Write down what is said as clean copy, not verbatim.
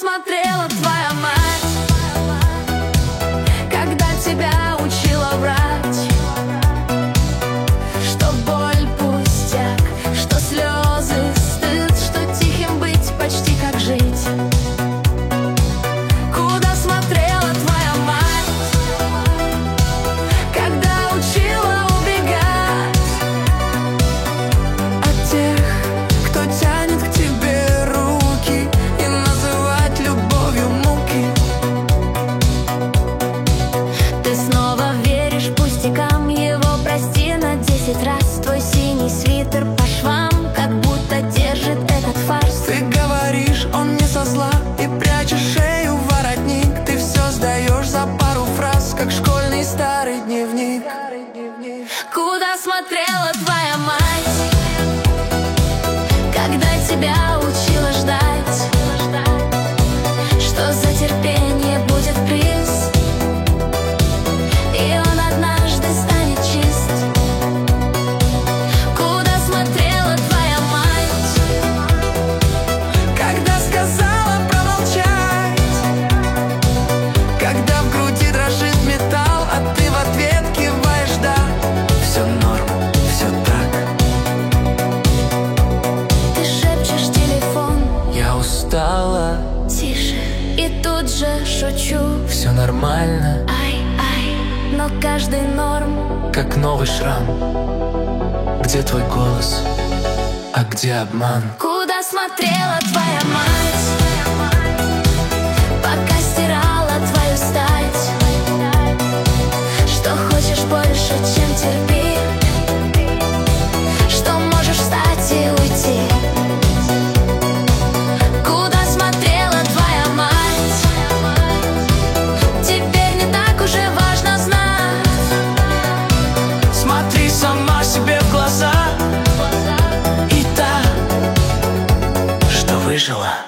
смотрела твоя мать, когда тебя учила врать, что боль пустяк, что слезы стыд, что тихим быть почти как жить? Куда смотрела твоя мать, когда учила убегать от тех, кто тянет к тебе руки, и называть любовью муки? Ты снова веришь пустякам, его прости на 10 раз. Твой синий свитер по швам, как будто держит этот фарс. Ты говоришь, он не со зла, и прячешь шею в воротник. Ты все сдаешь за пару фраз, как школьный старый дневник. Куда смотрела твоя мать, когда тебя учила ждать, что за терпение будет приз, и он однажды станет чист? Куда смотрела твоя мать, Когда сказала промолчать, когда в груди дрожит металл, а ты в ответ киваешь «да». Все норм, все так. ты шепчешь в телефон Я устала, тише, и тут же шучу. все нормально, Ай, но каждый норм. как новый шрам. Где твой голос, а где обман? Куда смотрела твоя мать, пока стирала твою стать? Что хочешь больше, чем терпи, что можешь встать и уйти? Куда смотрела твоя мать, теперь не так уже важно знать. Смотри сама себе в глаза, и та, что выжила,